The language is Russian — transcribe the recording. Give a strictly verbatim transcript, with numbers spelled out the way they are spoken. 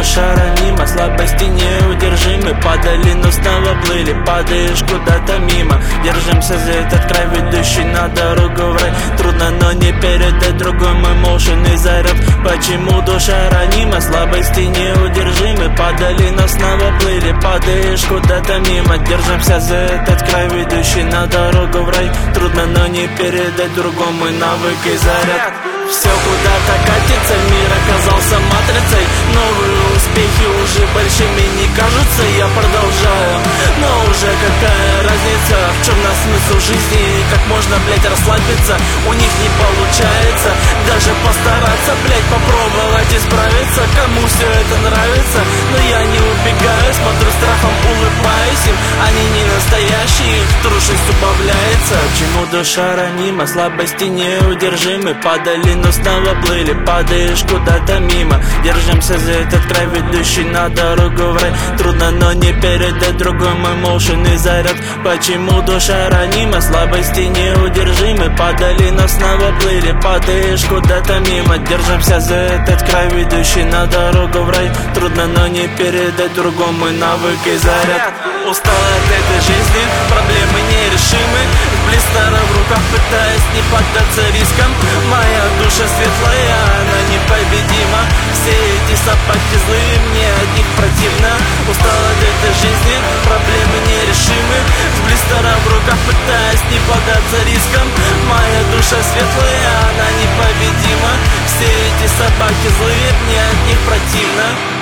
душа ранима, слабости неудержимы. Падали, но снова плыли, падаешь куда-то мимо. Держимся за этот край, ведущий на дорогу в рай. Трудно, но не передать другой мой моушенный заряд. Почему душа ранима, слабости неудержимы. Падали, но снова плыли, падаешь куда-то мимо. Держимся за этот край, ведущий на дорогу в рай. Трудно, но не передать другому навык и заряд. Все куда-то катится, мир оказался матрицей. Новые успехи уже большими не кажутся. Я продолжаю, но уже какая разница? В чем на смысл жизни? Как можно, блять, расслабиться? У них не получается даже постараться, блять, попробовать исправиться. Кому все это нравится? Но я не убегаю, смотрю страхом, улыбаюсь им. Они не настоящие, их трушность убавляется. Почему душа ранима, слабости неудержимы. Падали, но снова плыли, падаешь куда-то мимо. Держимся за этот край, ведущий на дорогу в рай. Трудно, но не передать другой мой моушенный заряд. Почему душа ранима, слабости неудержимы. Падали, но снова плыли, падаешь куда-то мимо. Держимся за этот край, ведущий на дорогу в рай. Трудно, но не передать другому мой навык и заряд. Устал от этой жизни, проблемы нерешимы. Блистера в руках, пытаясь не поддаться рискам. Моя душа светлая, она непобедима. Все эти собаки злые, мне от них противно. Устал от этой жизни, проблемы нерешимы. С блистером в руках, пытаясь не поддаться рискам. Моя душа светлая, она непобедима. Все эти собаки злые, мне от них противно.